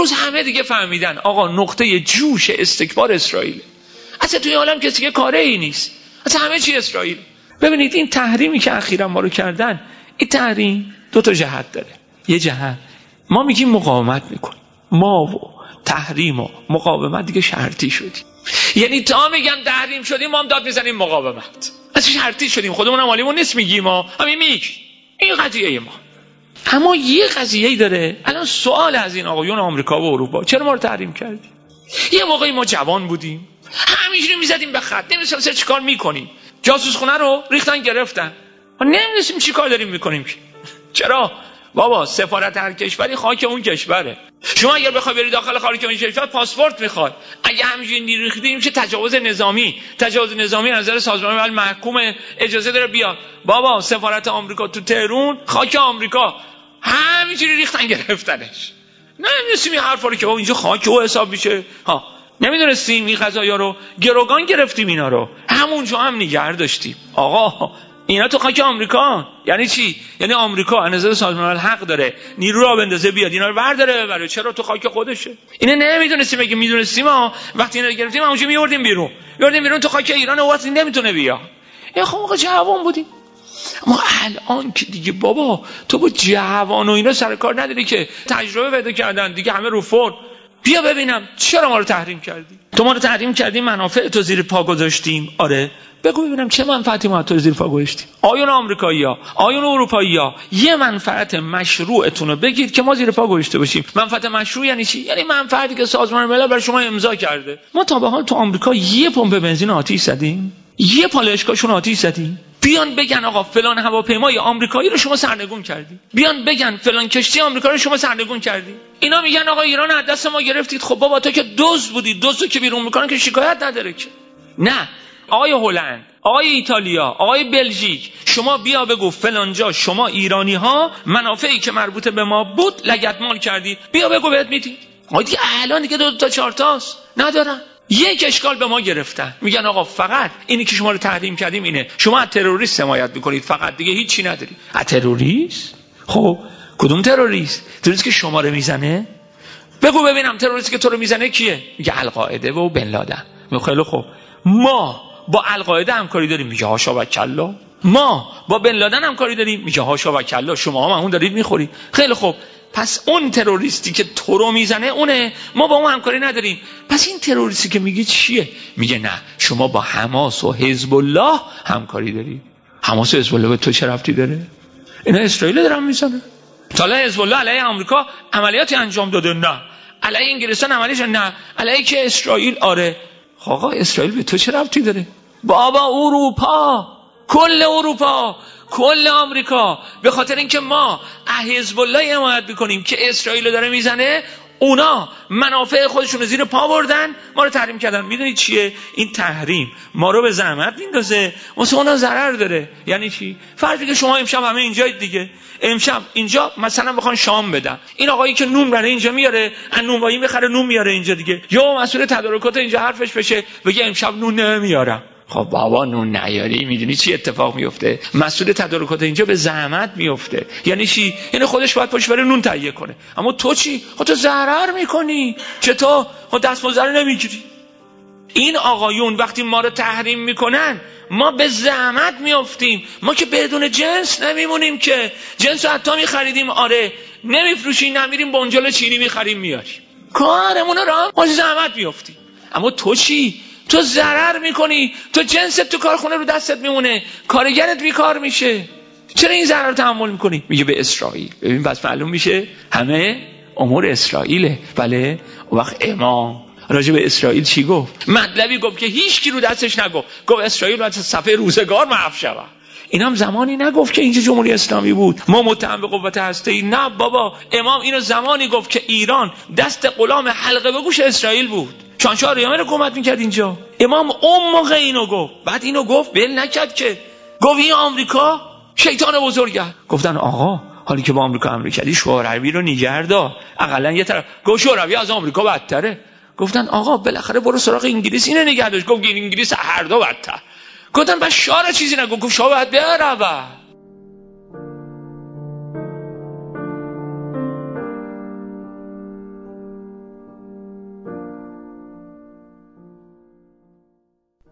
امروز همه دیگه فهمیدن آقا نقطه جوش استکبار اسرائیل. اصلا توی عالم کسی که کاره ای نیست، اصلا همه چی اسرائیل. ببینید این تحریمی که اخیراً ما رو کردن، این تحریم دو تا جهت داره. یه جهت ما میگیم مقاومت میکنیم، ما و تحریم و مقاومت دیگه شرطی شدیم. یعنی تا میگن تحریم شدیم ما هم داد میزنیم مقاومت، اصلا شرطی شدیم. خودمون هم حالیمون نیست میگیم ما همین این قضیه ما. اما یه قضیه‌ای داره. الان سوال از این آقایون آمریکا و اروپا، چرا ما رو تحریم کردی؟ یه موقعی ما جوان بودیم همینجوری میزدیم به خط، نمی‌دونستیم چیکار میکنیم. جاسوس خونه رو ریختن گرفتن، ما نمی‌دونستیم چیکار داریم میکنیم. چرا؟ بابا سفارت هر کشوری خاک اون کشوره. شما اگر بخوای بری داخل خارج اون کشور پاسپورت میخواد. اگه همینجوری ریختیم میشه تجاوز نظامی. تجاوز نظامی از نظر سازمان ملل محکوم، اجازه داره بیاد. بابا سفارت آمریکا تو تهران خاک آمریکا، همینجوری ریختن گرفتنش. نمی‌دونستیم این حرفا رو که بابا اینجا خاک او حساب میشه. نمیدونستیم این قضایا رو، گروگان گرفتیم اینا رو، همونجا هم نگه داشتیم. آقا اینا تو خاک آمریکا. یعنی چی؟ یعنی آمریکا از نظر سازمان ملل حق داره نیرو را بندازه بیاد اینا رو برداره ببره. چرا تو خاک خودشه؟ اینا نمیدونستیم. اگه میدونستیم وقتی اینا رو گرفتیم همونجا میوردیم بیرون تو خاک ایران وقتی نمیتونه بیا. خب موقع جوان بودیم. اما الان که دیگه بابا تو با جوان و اینا سر کار نداری که، تجربه پیدا کردن دیگه همه رو فرد. بیا ببینم چرا ما رو تحریم کردی؟ تو ما رو تحریم کردی، منافع تو زیر پا گذاشتیم. آره بگو ببینم چه منفعتی ما تو زیر پا گذاشتیم. آیون آمریکایی‌ها، آیون اروپایی‌ها، یه منفعت مشروعتون رو بگید که ما زیر پا گذاشته باشیم. منفعت مشروع یعنی چی؟ یعنی منفعتی که سازمان ملل برای شما امضا کرده. ما تا به حال تو آمریکا یه پمپ بنزین آتش زدیم؟ یه پالایشگاهشون آتش زدیم؟ بیان بگن آقا فلان هواپیمای آمریکایی رو شما سرنگون کردی، بیان بگن فلان کشتی آمریکایی رو شما سرنگون کردی. اینا میگن آقا ایران از دست ما گرفتید. خب بابا تو که دزد بودی، دزدو که بیرون میکنن که شکایت نداره که. نه آقای هلند، آقای ایتالیا، آقای بلژیک، شما بیا بگو فلان جا شما ایرانی ها منافعی که مربوط به ما بود لگدمال کردید، بیا بگو بهت میدید. آقا دیگه الان دیگه 2 تا 4 تاست ندارن. یک اشکال به ما گرفتن، میگن آقا فقط اینی که شما رو تحریم کردیم اینه، شما از تروریست حمایت میکنید، فقط دیگه هیچی ندارید. از تروریست؟ خب کدوم تروریست؟ تروریست که شما رو میزنه؟ بگو ببینم تروریستی که تو رو میزنه کیه؟ میگه القاعده و بن لادن. میگه خیلی خوب، ما با القاعده همکاری داریم، میگه هاشا و کلا. ما با بن لادن همکاری داریم، میگه هاشا و کلا. شما هم اون دارید میخورید. خیلی خوب، پس اون تروریستی که تو رو میزنه اونه، ما با اون همکاری نداریم. پس این تروریستی که میگه چیه؟ میگه نه شما با حماس و حزب الله همکاری داری. حماس و حزب الله به تو چه ربطی داره؟ اینا اسرائیل دارن میزنن. تا الان حزب الله علیه آمریکا عملیاتی انجام داده؟ نه. علیه انگلستان عملیش؟ نه. علیه که اسرائیل؟ آره. آقا اسرائیل به تو چه ربطی داره؟ بابا اروپا، کل اروپا، کل آمریکا، به خاطر اینکه ما حزب الله حمایت میکنیم که اسرائیل داره میزنه، اونا منافع خودشون رو زیر پا بردن، ما رو تحریم کردن. میدونید چیه این تحریم؟ ما رو به زحمت میندازه، واسه اونا ضرر داره. یعنی چی؟ فرض که شما امشب همه اینجایید دیگه، امشب اینجا مثلا بخوان شام بدن، این آقایی که نون برای اینجا میاره، ان نونوایی میخره نون میاره اینجا دیگه، یا مسئول تدارکات اینجا حرفش بشه بگه امشب نون نمیارم. خب بابا نون نیاری، میدونی چی اتفاق میفته؟ مسئول تدارکات اینجا به زحمت میفته. یعنی چی؟ یعنی خودش باید پاش بره نون تهیه کنه. اما تو چی؟ خب تو ضرر میکنی. چطور؟ خب دستمزد نمیگیری. این آقایون وقتی ما رو تحریم میکنن ما به زحمت میافتیم. ما که بدون جنس نمیمونیم که. جنس رو حتی میخریدیم، آره، نمیفروشی، نمیریم بنجل چینی میخریم میاریم، کارمون رو ما زحمت میافتیم. اما تو چی؟ تو ضرر میکنی. تو جنست تو کارخونه رو دستت میمونه، کارگرت بیکار میشه. چرا این ضرر رو تحمل میکنی؟ میگه به اسرائیل. ببین بس معلوم میشه همه امور اسرائیله. بله. اون وقت امام راجع به اسرائیل چی گفت؟ مطلبی گفت که هیچ کی رو دستش نگفت. گفت اسرائیل باید صفحه روزگار محو شود. این هم زمانی نگفت که اینجا جمهوری اسلامی بود ما متهم به قوت هسته‌ای. نه بابا، امام اینو زمانی گفت که ایران دست غلام حلقه به گوش اسرائیل بود. شاهنشاه ریامه رو حکومت میکرد اینجا. امام اون موقع اینو گفت. بعد اینو گفت بل نکرد که، گفت این آمریکا شیطان بزرگه. گفتن آقا حالی که با آمریکا امر کردی شوروی رو نگه دار، حداقل یه طرف. گفت شوروی از آمریکا بدتره. گفتن آقا بالاخره برو سراغ انگلیس اینو نگه داشت. گفت انگلیس هر دو بدتر. گفتن بس شاه را چیزی نگفت. گفت شاه باید بره.